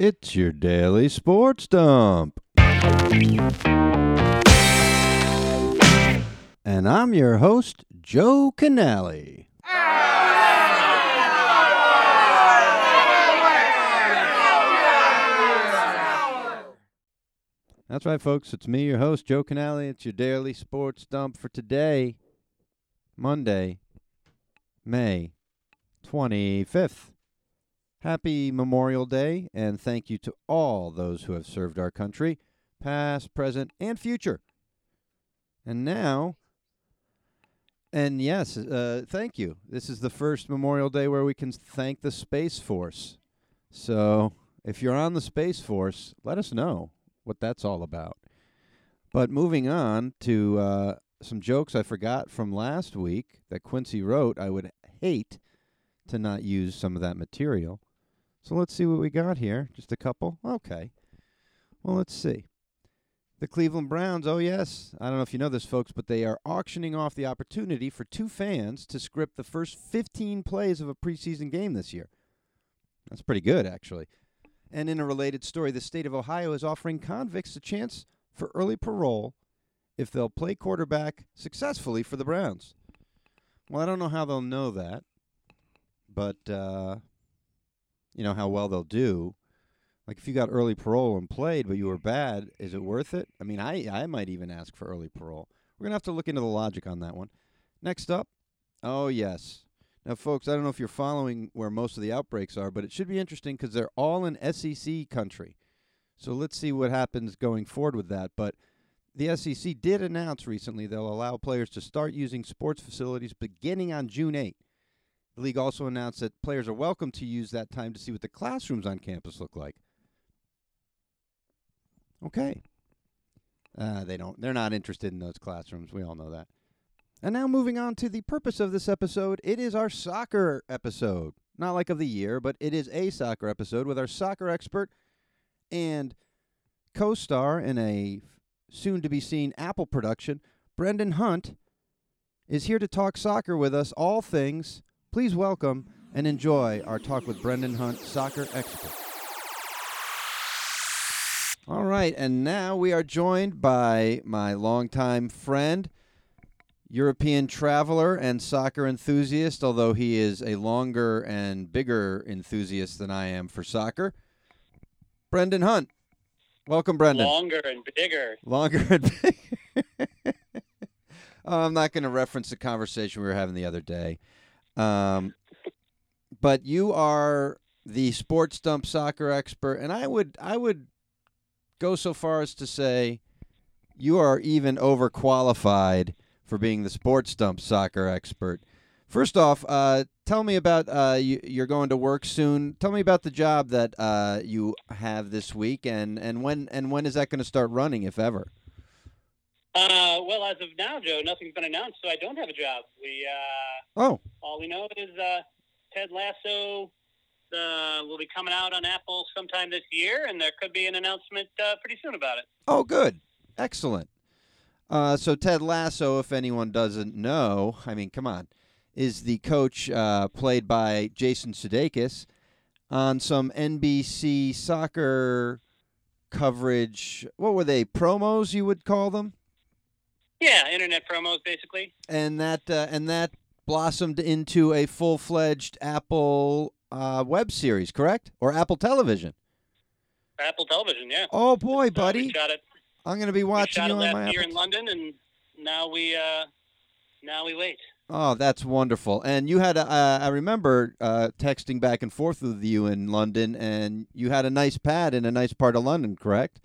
It's your daily sports dump. And I'm your host, Joe Canale. That's right, folks. It's me, your host, Joe Canale. It's your daily sports dump for today, Monday, May 25th. Happy Memorial Day, and thank you to all those who have served our country, past, present, and future. And now, thank you. This is the first Memorial Day where we can thank the Space Force. So if you're on the Space Force, let us know what that's all about. But moving on to some jokes I forgot from last week that Quincy wrote. I would hate to not use some of that material. So let's see what we got here. Just a couple? Okay. Well, let's see. The Cleveland Browns, oh yes, I don't know if you know this, folks, but they are auctioning off the opportunity for two fans to script the first 15 plays of a preseason game this year. That's pretty good, actually. And in a related story, the state of Ohio is offering convicts a chance for early parole if they'll play quarterback successfully for the Browns. Well, I don't know how they'll know that, but you know how well they'll do. Like if you got early parole and played, but you were bad, is it worth it? I mean, I might even ask for early parole. We're going to have to look into the logic on that one. Next up, oh, yes. Now, folks, I don't know if you're following where most of the outbreaks are, but it should be interesting because they're all in SEC country. So let's see what happens going forward with that. But the SEC did announce recently they'll allow players to start using sports facilities beginning on June 8th. The league also announced that players are welcome to use that time to see what the classrooms on campus look like. Okay. They're not interested in those classrooms. We all know that. And now moving on to the purpose of this episode. It is our soccer episode. Not like of the year, but it is a soccer episode with our soccer expert and co-star in a soon-to-be-seen Apple production, Brendan Hunt, is here to talk soccer with us, all things. Please welcome and enjoy our talk with Brendan Hunt, soccer expert. All right, and now we are joined by my longtime friend, European traveler and soccer enthusiast, although he is a longer and bigger enthusiast than I am for soccer, Brendan Hunt. Welcome, Brendan. Longer and bigger. Longer and bigger. I'm not going to reference the conversation we were having the other day. But you are the sports dump soccer expert, and I would go so far as to say you are even overqualified for being the sports dump soccer expert. First off, tell me about you're going to work soon. Tell me about the job that you have this week, and when is that going to start running, if ever? Well, as of now, Joe, nothing's been announced, so I don't have a job. All we know is Ted Lasso will be coming out on Apple sometime this year, and there could be an announcement pretty soon about it. Oh, good. Excellent. So Ted Lasso, if anyone doesn't know, I mean, come on, is the coach played by Jason Sudeikis on some NBC soccer coverage. What were they, promos you would call them? Yeah, internet promos, basically. And that blossomed into a full-fledged Apple web series, correct? Or Apple Television? Apple Television, yeah. Oh, boy, buddy. We shot it. I'm going to be watching you on my Apple. We shot it last year in London, and now we wait. Oh, that's wonderful. And you had, I remember texting back and forth with you in London, and you had a nice pad in a nice part of London, correct?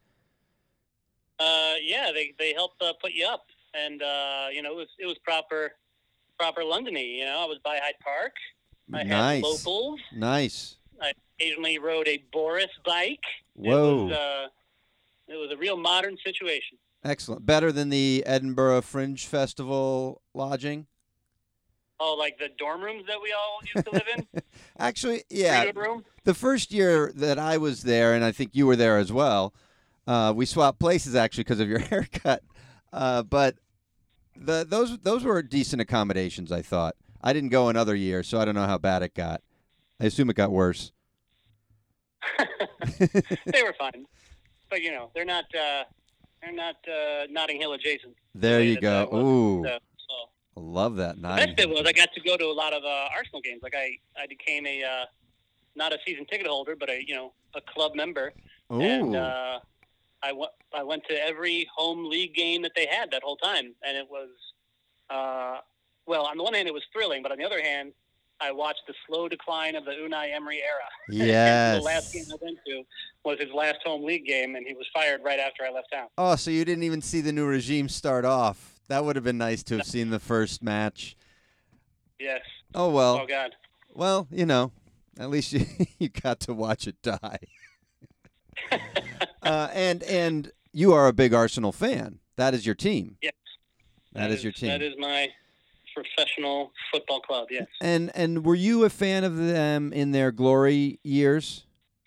Yeah, they helped put you up. And, it was proper London-y. I was by Hyde Park. I had locals. Nice. I occasionally rode a Boris bike. Whoa. It was a real modern situation. Excellent. Better than the Edinburgh Fringe Festival lodging? Oh, like the dorm rooms that we all used to live in? Actually, yeah. Freedom room? The first year that I was there, and I think you were there as well, we swapped places, actually, because of your haircut. But those were decent accommodations, I thought. I didn't go another year, so I don't know how bad it got. I assume it got worse. They were fine, but they're not Notting Hill adjacent. There you go. Ooh, I love that. The best bit was I got to go to a lot of Arsenal games. Like I became a not a season ticket holder, but a club member. Ooh. And I went to every home league game that they had that whole time, and it was well, on the one hand it was thrilling, but on the other hand, I watched the slow decline of the Unai Emery era. Yes. The last game I went to was his last home league game, and he was fired right after I left town. Oh, so you didn't even see the new regime start off. That would have been nice to have seen the first match. Yes. Oh, well. Oh, God. Well, at least you got to watch it die. And you are a big Arsenal fan. That is your team. Yes. That is your team. That is my professional football club, yes. And were you a fan of them in their glory years?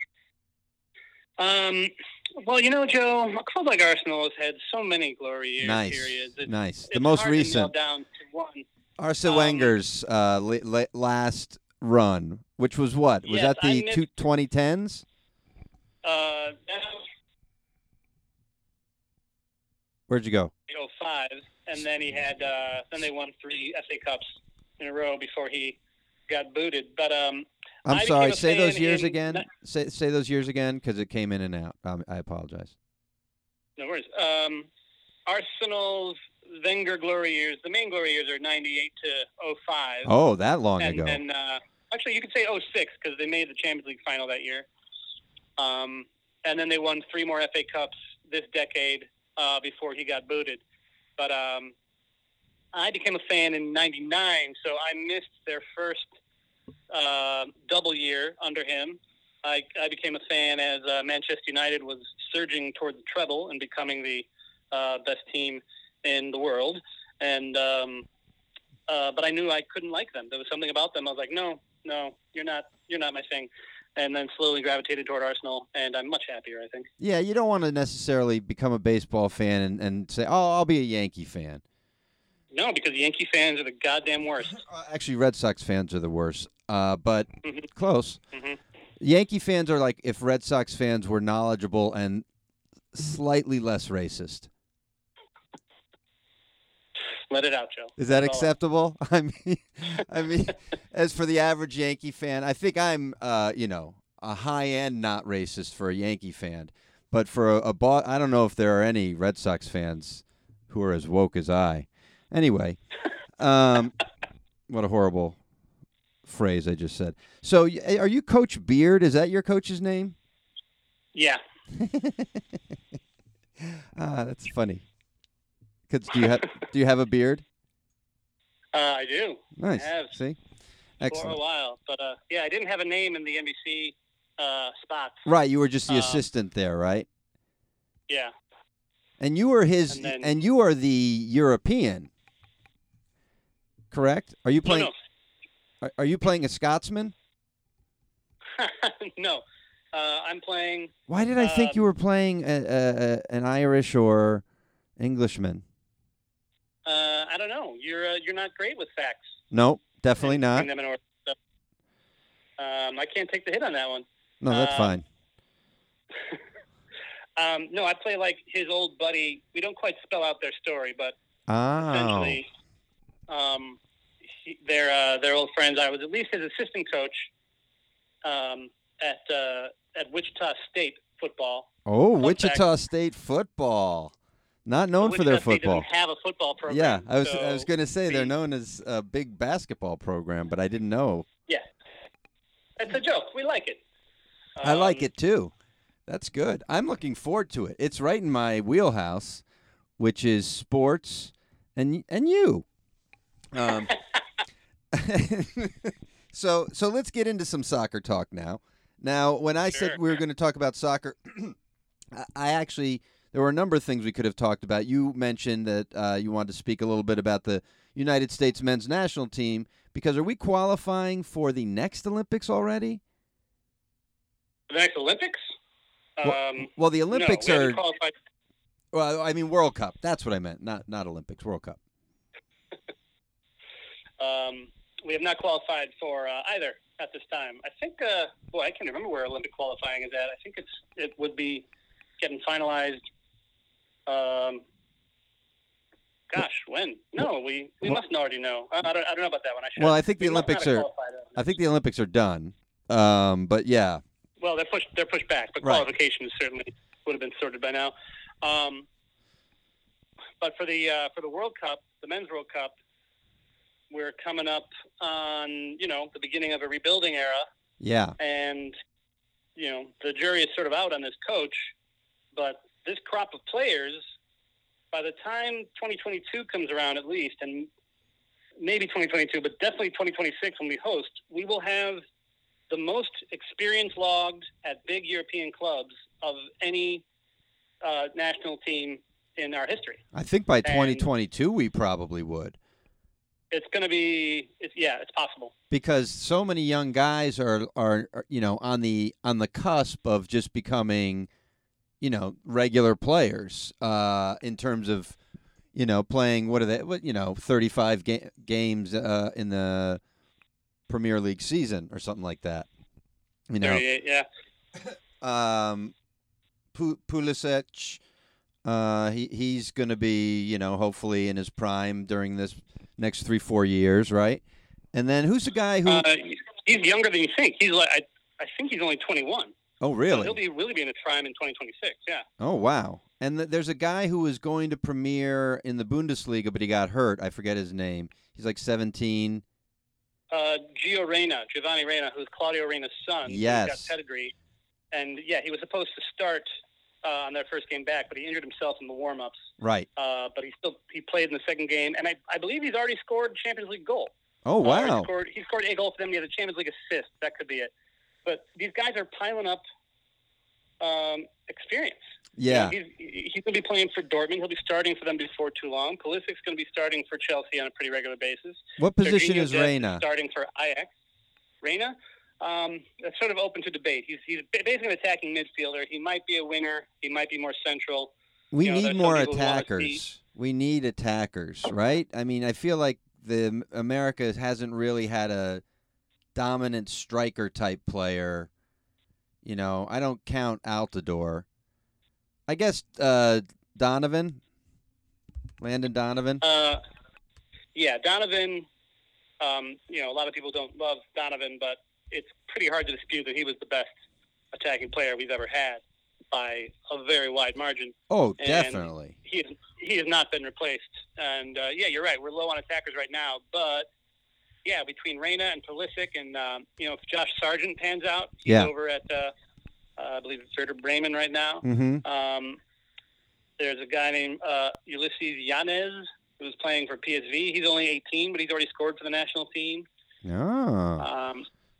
Well, Joe, a club like Arsenal has had so many glory years. Periods. Nice. The most recent. To down to one. Arsene Wenger's last run, which was what? Was that the 2010s? Where'd you go? 05, and then he had. Then they won 3 FA Cups in a row before he got booted. But I'm sorry. Say those years again. Say those years again because it came in and out. I apologize. No worries. Arsenal's Wenger glory years. The main glory years are 98 to 05. Oh, that long ago. And actually, you could say 06 because they made the Champions League final that year. And then they won 3 more FA Cups this decade before he got booted. But I became a fan in 99, so I missed their first double year under him. I became a fan as Manchester United was surging toward the treble and becoming the best team in the world. And but I knew I couldn't like them. There was something about them. I was like, no, you're not my thing. And then slowly gravitated toward Arsenal, and I'm much happier, I think. Yeah, you don't want to necessarily become a baseball fan and say, oh, I'll be a Yankee fan. No, because Yankee fans are the goddamn worst. Actually, Red Sox fans are the worst, but close. Mm-hmm. Yankee fans are like if Red Sox fans were knowledgeable and slightly less racist. Let it out, Joe. Is that acceptable? I mean, as for the average Yankee fan, I think I'm, a high-end not racist for a Yankee fan. But for I don't know if there are any Red Sox fans who are as woke as I. Anyway, what a horrible phrase I just said. So, are you Coach Beard? Is that your coach's name? Yeah. That's funny. Do you have a beard? I do. Nice. I have. See? Excellent. For a while. But, I didn't have a name in the NBC spots. Right. You were just the assistant there, right? Yeah. And you were and you are the European, correct? Are you playing? No. Are you playing a Scotsman? No. I'm playing. Why did I think you were playing an Irish or Englishman? I don't know. You're not great with facts. No, definitely not. Them in order. So, I can't take the hit on that one. No, that's fine. No, I play like his old buddy. We don't quite spell out their story, but essentially, they're old friends. I was at least his assistant coach at Wichita State football. Oh, Wichita State football. Not known for their football. State doesn't have a football program. Yeah, I was going to say they're known as a big basketball program, but I didn't know. Yeah, it's a joke. We like it. I like it too. That's good. I'm looking forward to it. It's right in my wheelhouse, which is sports and you. So let's get into some soccer talk now. Now, when I said we were going to talk about soccer, there were a number of things we could have talked about. You mentioned that you wanted to speak a little bit about the United States men's national team, because are we qualifying for the next Olympics already? The next Olympics? Well, the Olympics are. Qualified. Well, I mean World Cup. That's what I meant. Not Olympics. World Cup. we have not qualified for either at this time. I think, I can't remember where Olympic qualifying is at. I think it would be getting finalized. When? No, we must already know. I don't know about that one. I think the Olympics are. I think the Olympics are done. But yeah. Well, they're pushed back, but qualifications certainly would have been sorted by now. But for the World Cup, the Men's World Cup, we're coming up on the beginning of a rebuilding era. Yeah. And the jury is sort of out on this coach, but this crop of players, by the time 2022 comes around at least, and maybe 2022, but definitely 2026 when we host, we will have the most experience logged at big European clubs of any national team in our history. I think by 2022 we probably would. It's going to be, it's possible. Because so many young guys are on the cusp of just becoming, regular players in terms of, playing, 35 games in the Premier League season or something like that. 38, yeah. Pulisic, he's going to be, hopefully in his prime during this next 3-4 years, right? And then who's the guy who? He's younger than you think. He's like, I think he's only 21. Oh, really? So he'll really be in his prime in 2026. Yeah. Oh, wow. And there's a guy who was going to premiere in the Bundesliga, but he got hurt. I forget his name. He's like 17. Giovanni Reyna, who's Claudio Reyna's son. Yes. He's got pedigree. And, he was supposed to start on their first game back, but he injured himself in the warm-ups. Right. But he played in the second game, and I believe he's already scored Champions League goal. Oh, wow. He scored a goal for them. He had a Champions League assist. That could be it. But these guys are piling up experience. Yeah. He's going to be playing for Dortmund. He'll be starting for them before too long. Pulisic's going to be starting for Chelsea on a pretty regular basis. What position is Reyna? Starting for Ajax. Reyna? That's sort of open to debate. He's basically an attacking midfielder. He might be a winger. He might be more central. We need more attackers. We need attackers, right? I mean, I feel like America hasn't really had a dominant striker type player. I don't count Altidore. I guess Donovan, Landon Donovan. Yeah, Donovan. A lot of people don't love Donovan, but it's pretty hard to dispute that he was the best attacking player we've ever had by a very wide margin. Oh, definitely. And he has not been replaced. And, you're right. We're low on attackers right now. But, between Reyna and Pulisic and, if Josh Sargent pans out, he's over at, I believe it's Werder Bremen right now. Mm-hmm. There's a guy named Ulysses Yanez who's playing for PSV. He's only 18, but he's already scored for the national team. Oh.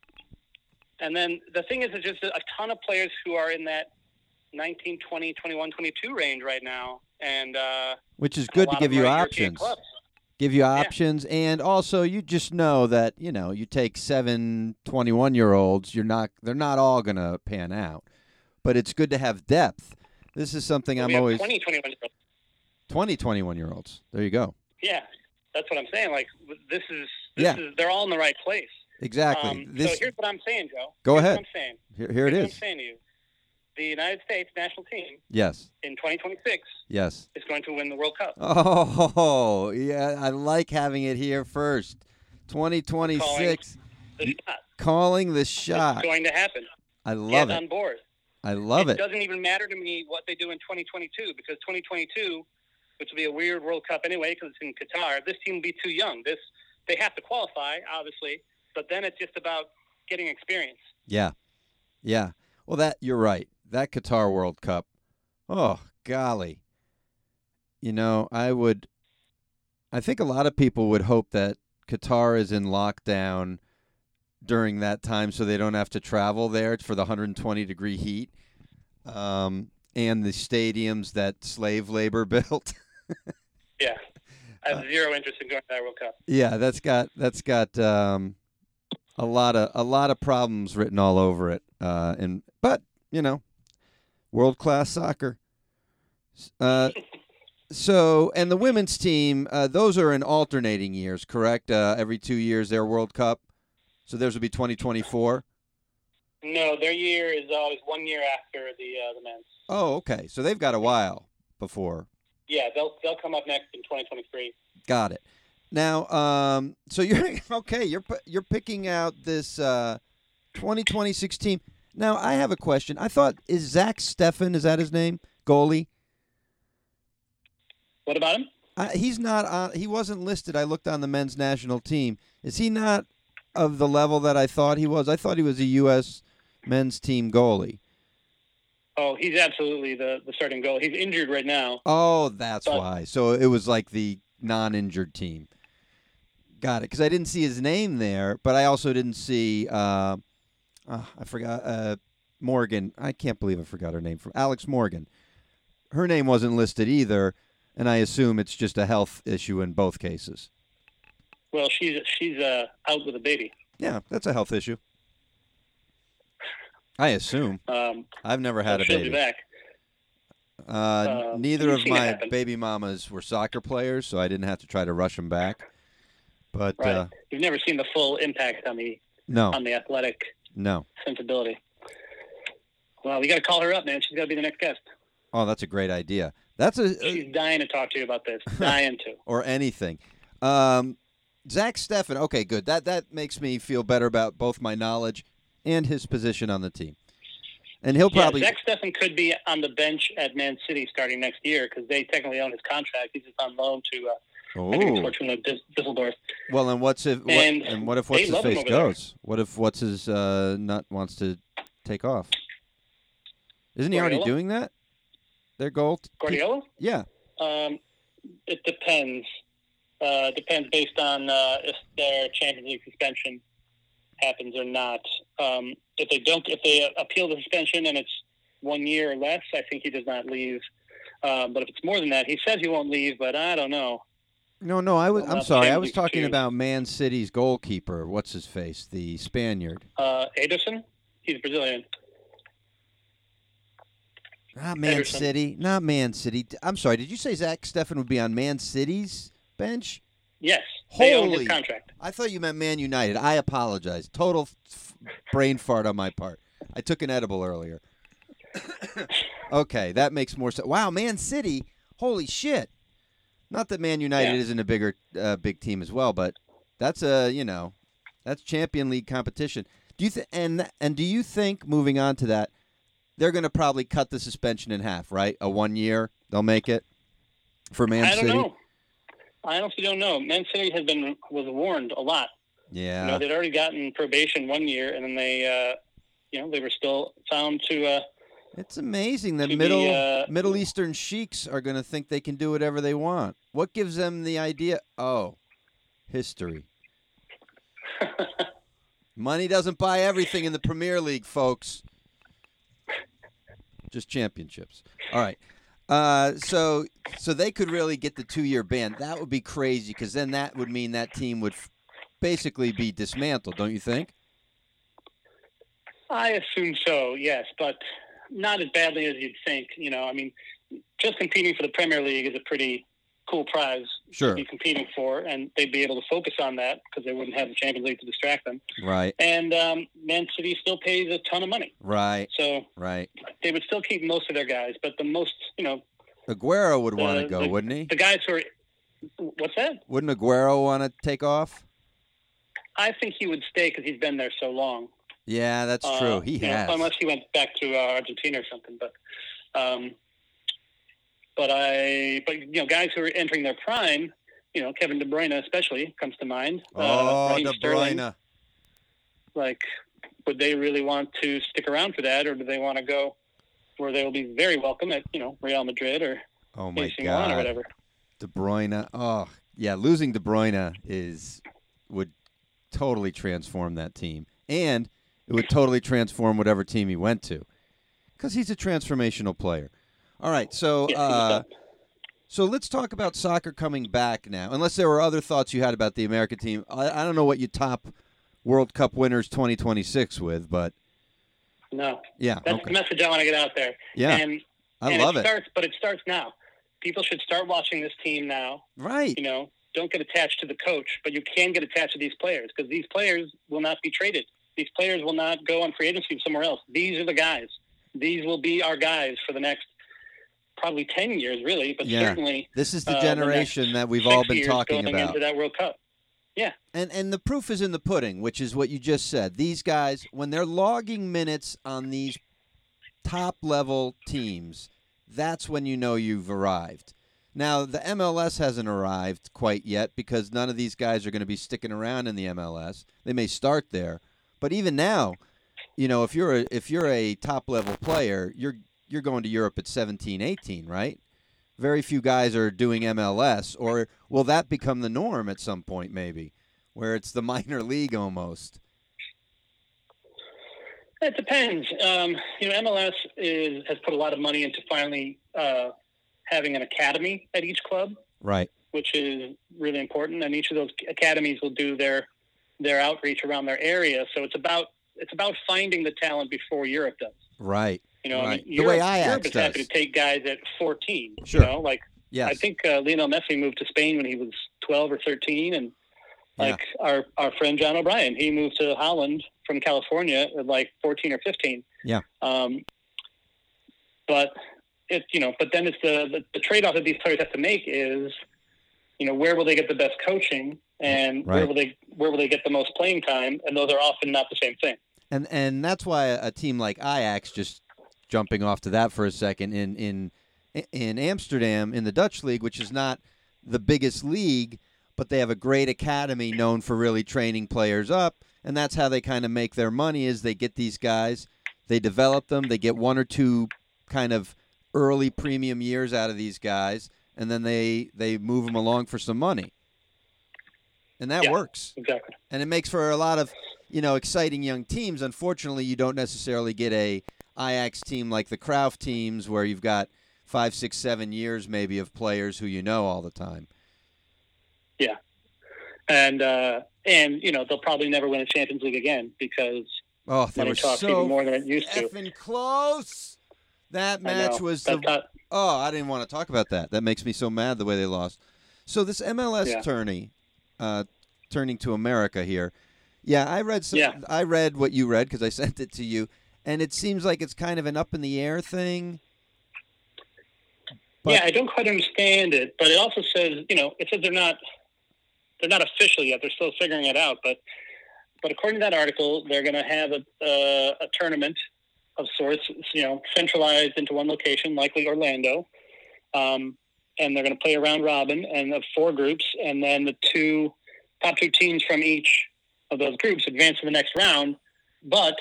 And then the thing is, there's just a ton of players who are in that 19, 20, 21, 22 range right now. And which is good to give you options. Give you options, and also you just know that, you take 7 21-year-olds, they're not all going to pan out. But it's good to have depth. This is something I'm always 20, 21-year-olds. 20 21-year-olds. There you go. Yeah. That's what I'm saying. Like this is they're all in the right place. Exactly. So here's what I'm saying, Joe. Go ahead. What I'm saying. Here it is. What I'm saying to you. The United States national team. Yes. In 2026. Yes. Is going to win the World Cup. Oh, yeah. I like having it here first. 2026. Calling the shot. It's going to happen. I love it. On board. I love it. It doesn't even matter to me what they do in 2022 because 2022, which will be a weird World Cup anyway because it's in Qatar, this team will be too young. They have to qualify, obviously, but then it's just about getting experience. Yeah. Yeah. Well, you're right. That Qatar World Cup, oh, golly. I think a lot of people would hope that Qatar is in lockdown during that time so they don't have to travel there for the 120-degree heat and the stadiums that slave labor built. Yeah. I have zero interest in going to that World Cup. Yeah, that's got a lot of problems written all over it. But world-class soccer. So, and the women's team, those are in alternating years, correct? Every 2 years, their World Cup. So theirs would be 2024. No, their year is always 1 year after the men's. Oh, okay. So they've got a while before. Yeah, they'll come up next in 2023. Got it. Now, so you're okay. You're picking out this 2026 team. Now, I have a question. I thought, is Zach Steffen, is that his name? Goalie? What about him? He's not on. He wasn't listed. I looked on the men's national team. Is he not of the level that I thought he was? I thought he was a U.S. men's team goalie. Oh, he's absolutely the starting goalie. He's injured right now. Oh, that's why. So it was like the non-injured team. Got it. Because I didn't see his name there, but I also didn't see. I forgot Morgan. I can't believe I forgot her name. From Alex Morgan. Her name wasn't listed either. And I assume it's just a health issue in both cases. Well, she's out with a baby. Yeah, that's a health issue. I assume. I've never had a baby. She'll be back. Neither of my baby mamas were soccer players, so I didn't have to try to rush them back. But right. You've never seen the full impact on the athletic sensibility. Well, we got to call her up, man. She's got to be the next guest. Oh, that's a great idea. She's dying to talk to you about this. Dying to. Or anything. Zach Steffen. Okay, good. That makes me feel better about both my knowledge and his position on the team. And he'll probably. Zach Steffen could be on the bench at Man City starting next year because they technically own his contract. He's just on loan to. I think it's Fortuna Düsseldorf. Well, and what if what's his face goes? There. What if what's his nut wants to take off? Isn't he already doing that? Their goal? Guardiola? Yeah. It depends. Depends based on if their Champions League suspension happens or not. If they appeal the suspension and it's 1 year or less, I think he does not leave. But if it's more than that, he says he won't leave, but I don't know. No, I'm sorry. I was talking about Man City's goalkeeper. What's his face? The Spaniard. Ederson? He's Brazilian. Not Man City. Not Man City. I'm sorry. Did you say Zach Steffen would be on Man City's bench? Yes. They own his contract. I thought you meant Man United. I apologize. Total brain fart on my part. I took an edible earlier. Okay, that makes more sense. Wow, Man City. Holy shit. Not that Man United isn't a big team as well, but that's that's Champion League competition. Do you and do you think, moving on to that, they're going to probably cut the suspension in half, right? A 1 year, they'll make it for Man City? I don't know. I honestly don't know. Man City was warned a lot. Yeah. They'd already gotten probation 1 year, and then they were still found to. It's amazing that Middle Eastern sheiks are going to think they can do whatever they want. What gives them the idea? Oh, history. Money doesn't buy everything in the Premier League, folks. Just championships. All right. So they could really get the 2 year ban. That would be crazy because then that would mean that team would basically be dismantled, don't you think? I assume so, yes, but not as badly as you'd think. Just competing for the Premier League is a pretty cool prize to be competing for, and they'd be able to focus on that because they wouldn't have the Champions League to distract them. Right. And Man City still pays a ton of money. Right. So they would still keep most of their guys, but the most, Aguero would want to go, wouldn't he? The guys who are... What's that? Wouldn't Aguero want to take off? I think he would stay because he's been there so long. Yeah, that's true. He has. Unless he went back to Argentina or something, but guys who are entering their prime, Kevin De Bruyne especially comes to mind. De Bruyne. Sterling, would they really want to stick around for that, or do they want to go where they will be very welcome at, Real Madrid or AC Milan or whatever? De Bruyne. Oh, yeah, losing De Bruyne would totally transform that team, and it would totally transform whatever team he went to, because he's a transformational player. All right, so so let's talk about soccer coming back now. Unless there were other thoughts you had about the American team, I don't know what you top World Cup winners 2026 with, but no, yeah, that's the message I want to get out there. Yeah, I love it. But it starts now. people should start watching this team now. Right. Don't get attached to the coach, but you can get attached to these players because these players will not be traded. These players will not go on free agency somewhere else. These are the guys. These will be our guys for the next probably 10 years, really, but certainly this is the generation that we've all been talking going about into that World Cup. Yeah. And the proof is in the pudding, which is what you just said. These guys, when they're logging minutes on these top-level teams, that's when you know you've arrived. Now, the MLS hasn't arrived quite yet because none of these guys are going to be sticking around in the MLS. They may start there, but even now, if you're a top-level player, you're going to Europe at 17, 18, right? Very few guys are doing MLS, or will that become the norm at some point maybe, where it's the minor league almost? It depends. MLS has put a lot of money into finally having an academy at each club, right? Which is really important, and each of those academies will do their outreach around their area. So it's about finding the talent before Europe does. Right. Right. I mean, the way Ajax is happy to take guys at 14. Sure. Yes. I think Lionel Messi moved to Spain when he was 12 or 13, and our friend John O'Brien, he moved to Holland from California at 14 or 15. Yeah. But then it's the trade-off that these players have to make is, where will they get the best coaching and where will they get the most playing time, and those are often not the same thing. And that's why a team like Ajax, just jumping off to that for a second, in Amsterdam in the Dutch league, which is not the biggest league, but they have a great academy known for really training players up, and that's how they kind of make their money is they get these guys, they develop them, they get one or two kind of early premium years out of these guys, and then they move them along for some money. And that works. Exactly. And it makes for a lot of, exciting young teams. Unfortunately, you don't necessarily get a Ajax team like the Cruyff teams where you've got 5, 6, 7 years maybe of players who all the time. Yeah. And they'll probably never win a Champions League again because they were talks so even more than it used to. Effing close. That match was I didn't want to talk about that. That makes me so mad the way they lost. So this MLS tourney, turning to America here. Yeah, I read I read what you read because I sent it to you, and it seems like it's kind of an up in the air thing. But, I don't quite understand it, but it also says, it says they're not official yet. They're still figuring it out, but according to that article, they're going to have a tournament of sorts, centralized into one location, likely Orlando, and they're going to play a round robin and of 4 groups, and then the top two teams from each of those groups advance to the next round. But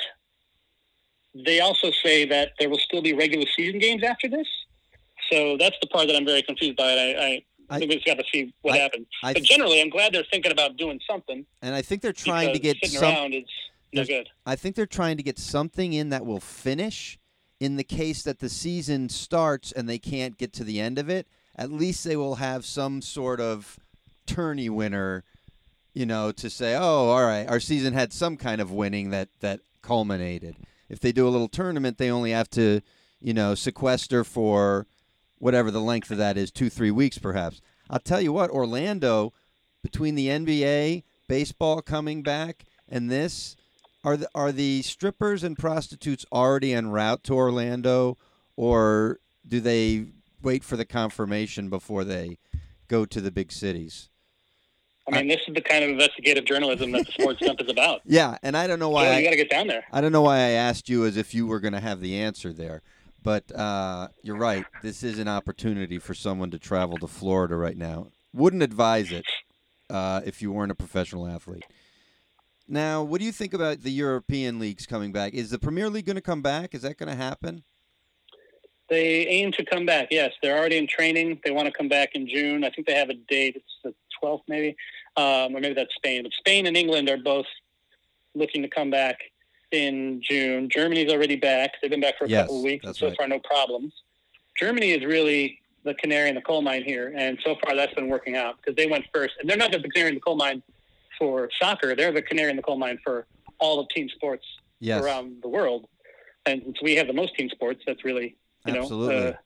they also say that there will still be regular season games after this. So that's the part that I'm very confused by. I think we just got to see what happens. But generally, I'm glad they're thinking about doing something. And I think they're trying to get around is no good. I think they're trying to get something in that will finish in the case that the season starts and they can't get to the end of it. At least they will have some sort of tourney winner, to say, oh, all right, our season had some kind of winning that culminated. If they do a little tournament, they only have to, sequester for whatever the length of that is, 2-3 weeks perhaps. I'll tell you what, Orlando, between the NBA, baseball coming back, and this, are the strippers and prostitutes already en route to Orlando, or do they wait for the confirmation before they go to the big cities? I mean, this is the kind of investigative journalism that the Sports Dump is about. Yeah, and I don't know why. You got to get down there. I don't know why I asked you as if you were going to have the answer there. But you're right. This is an opportunity for someone to travel to Florida right now. Wouldn't advise it if you weren't a professional athlete. Now, what do you think about the European leagues coming back? Is the Premier League going to come back? Is that going to happen? They aim to come back, yes. They're already in training. They want to come back in June. I think they have a date. It's the 12th maybe, or maybe that's Spain. But Spain and England are both looking to come back in June. Germany's already back. They've been back for a couple of weeks, and so far no problems. Germany is really the canary in the coal mine here, and so far that's been working out because they went first. And they're not just the canary in the coal mine for soccer. They're the canary in the coal mine for all of team sports around the world. And since we have the most team sports, that's really, absolutely.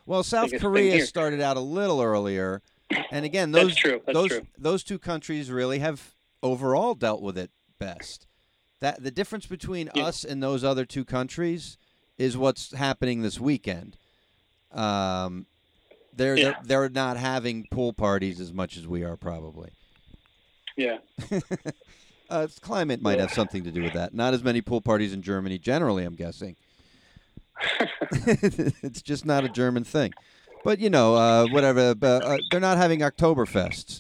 Well, South Korea started out a little earlier, and again, That's true. Those two countries really have overall dealt with it best. That the difference between us and those other two countries is what's happening this weekend. They're not having pool parties as much as we are, probably. Yeah. Climate might have something to do with that. Not as many pool parties in Germany generally, I'm guessing. It's just not a German thing. But, whatever. They're not having Oktoberfests.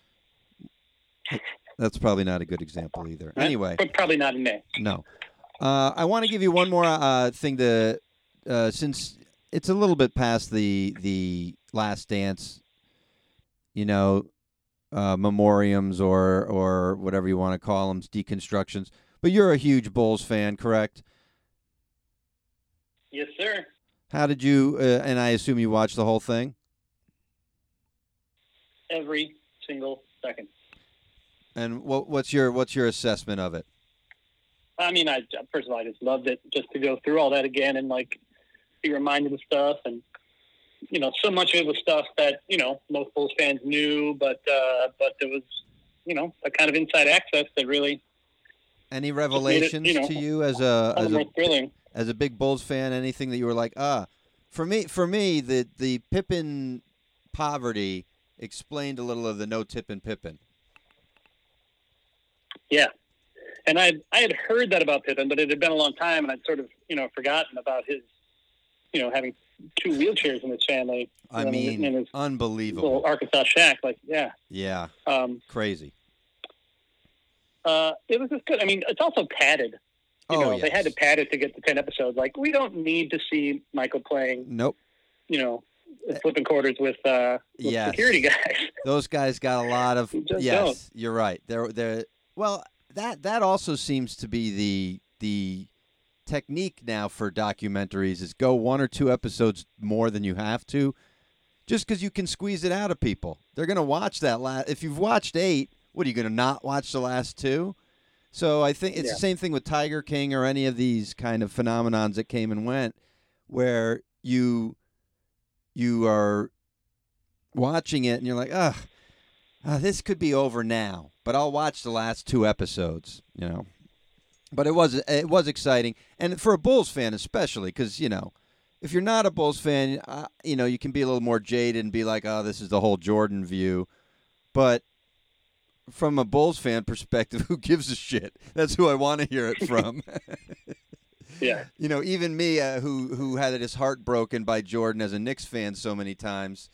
That's probably not a good example either. Anyway. But probably not in May. No. I want to give you one more thing to, since it's a little bit past the Last Dance, memoriams or whatever you want to call them, deconstructions. But you're a huge Bulls fan, correct? Yes, sir. How did you? And I assume you watched the whole thing. Every single second. And what's your assessment of it? I mean, first of all, I just loved it just to go through all that again and be reminded of stuff, and so much of it was stuff that most Bulls fans knew, but there was a kind of inside access that really. Any revelations to you as a big Bulls fan? Anything that you were like, for me, the Pippen poverty explained a little of the no Tippin' Pippen. Yeah, and I had heard that about Pippen, but it had been a long time, and I'd sort of forgotten about his having two wheelchairs in his family. I mean, in his unbelievable little Arkansas shack, yeah, crazy. It was just good. I mean, it's also padded. Yes. They had to pad it to get to 10 episodes. We don't need to see Michael playing. Nope. Flipping quarters with security guys. Those guys got a lot of. Yes, don't. You're right. They're well. That also seems to be the technique now for documentaries is go 1 or 2 episodes more than you have to, just because you can squeeze it out of people. They're gonna watch that last. If you've watched 8, what are you gonna not watch the last 2? So I think it's the same thing with Tiger King or any of these kind of phenomenons that came and went, where you are watching it and you're like, this could be over now, but I'll watch the last 2 episodes, But it was exciting, and for a Bulls fan especially, because if you're not a Bulls fan, you can be a little more jaded and be like, oh, this is the whole Jordan view, but from a Bulls fan perspective, who gives a shit? That's who I want to hear it from. Yeah. Even me, who had his heart broken by Jordan as a Knicks fan so many times,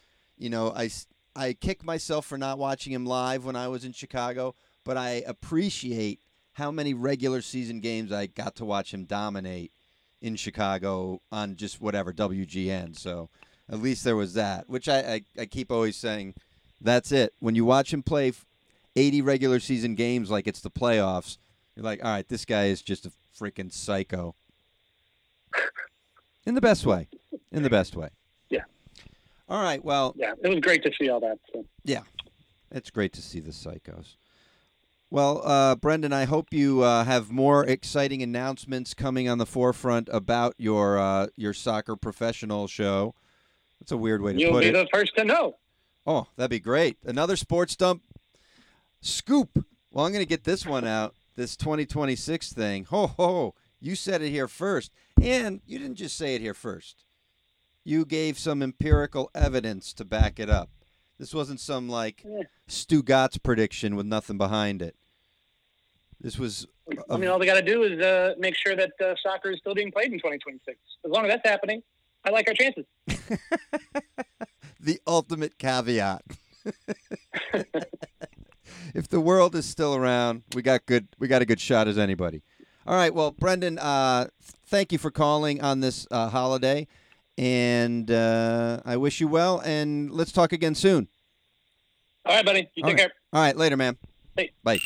I kick myself for not watching him live when I was in Chicago, but I appreciate how many regular season games I got to watch him dominate in Chicago on just whatever, WGN. So at least there was that, which I keep always saying, that's it. When you watch him play 80 regular season games like it's the playoffs, you're like, all right, this guy is just a freaking psycho. In the best way. Yeah. All right, well. Yeah, it was great to see all that. So. Yeah, it's great to see the psychos. Well, Brendan, I hope you have more exciting announcements coming on the forefront about your soccer professional show. That's a weird way to put it. You'll be the first to know. Oh, that'd be great. Another Sports Dump scoop. Well, I'm going to get this one out, this 2026 thing. Ho, you said it here first. And you didn't just say it here first. You gave some empirical evidence to back it up. This wasn't some, Stu Gott's prediction with nothing behind it. This was... all they got to do is make sure that soccer is still being played in 2026. As long as that's happening, I like our chances. The ultimate caveat. If the world is still around, we got a good shot as anybody. All right, well, Brendan, thank you for calling on this holiday, and I wish you well, and let's talk again soon. All right, buddy. You take care. All right, later, man. Hey. Bye.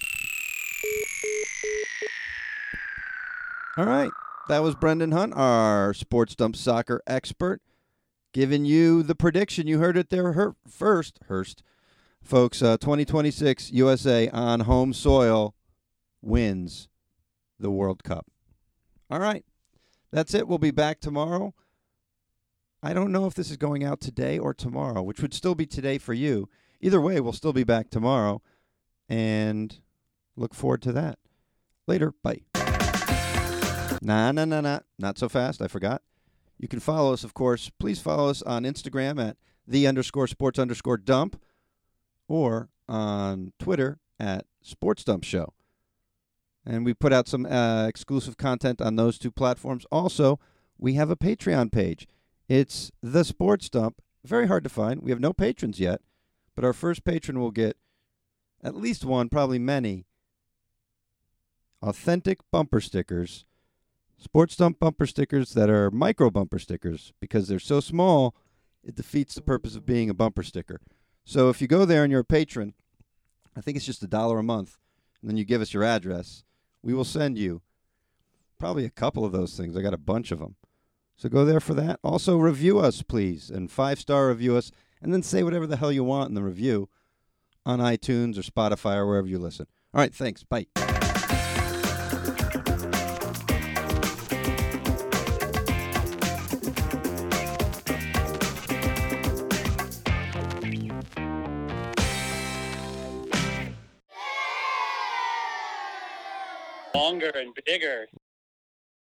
All right, that was Brendan Hunt, our Sports Dump soccer expert, giving you the prediction. You heard it there first, Hurst. Folks, 2026 USA on home soil wins the World Cup. All right. That's it. We'll be back tomorrow. I don't know if this is going out today or tomorrow, which would still be today for you. Either way, we'll still be back tomorrow, and look forward to that. Later. Bye. Nah. Not so fast. I forgot. You can follow us, of course. Please follow us on Instagram at _sports_dump or on Twitter at SportsDumpShow. And we put out some exclusive content on those two platforms. Also, we have a Patreon page. It's The Sports Dump. Very hard to find. We have no patrons yet, but our first patron will get at least one, probably many, authentic bumper stickers, Sports Dump bumper stickers that are micro bumper stickers because they're so small, it defeats the purpose of being a bumper sticker. So if you go there and you're a patron, I think it's just $1 a month, and then you give us your address, we will send you probably a couple of those things. I got a bunch of them. So go there for that. Also, review us, please, and 5-star review us, and then say whatever the hell you want in the review on iTunes or Spotify or wherever you listen. All right, thanks. Bye. Longer and bigger.